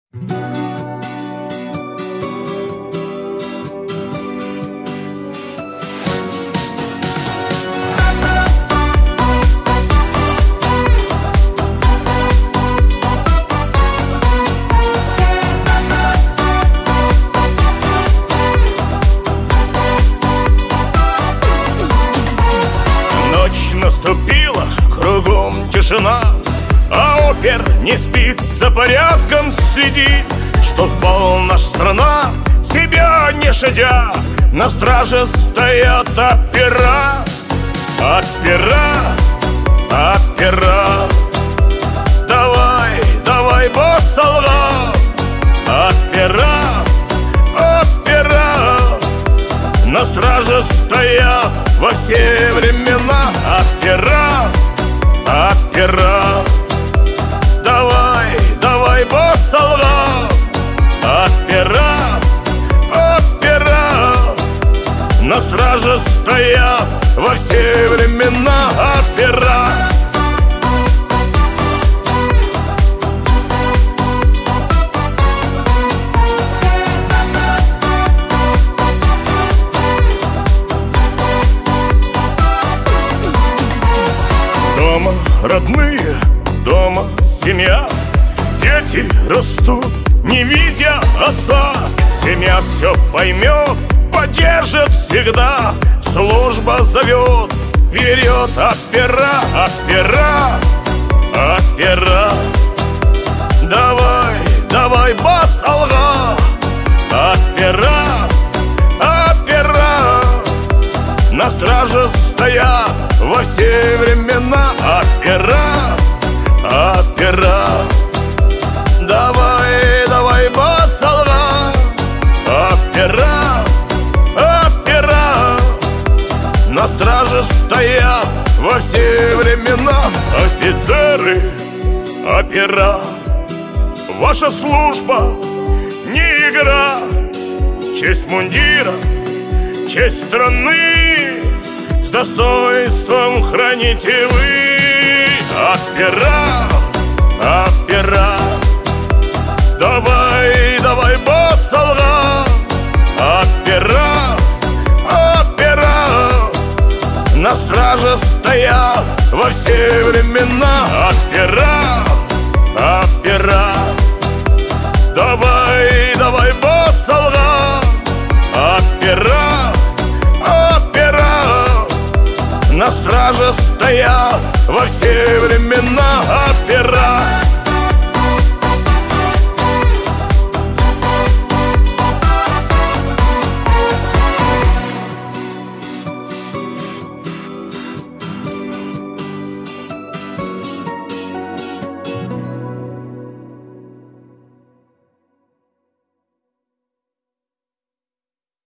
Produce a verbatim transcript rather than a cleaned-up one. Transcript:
Ночь наступила, кругом тишина, а опер не спит, за порядком следит, что спала наша страна, себя не щадя. На страже стоят опера, опера, опера. Давай, давай, босс, солдат, опера, опера. На страже стоят во все времена опера, опера. Давай, давай, босс, солдат, опера, опера. На страже стоят во все времена опера. Дома родные, дома семья, дети растут, не видя отца. Семья все поймет, поддержит всегда. Служба зовет вперед, опера, опера, опера. Давай, давай, босс, алга, опера, опера. На страже стоят во все времена опера, опера. Давай, давай, босс, алга, опера, опера. На страже стоят во все времена офицеры, опера. Ваша служба не игра, честь мундира, честь страны с достоинством храните вы. Опера, опера. Давай, давай, босс, солдат, опера, опера. На страже стоят во все времена опера, опера. Давай, давай, босс, солдат, опера, опера. На страже стоят во все времена опера.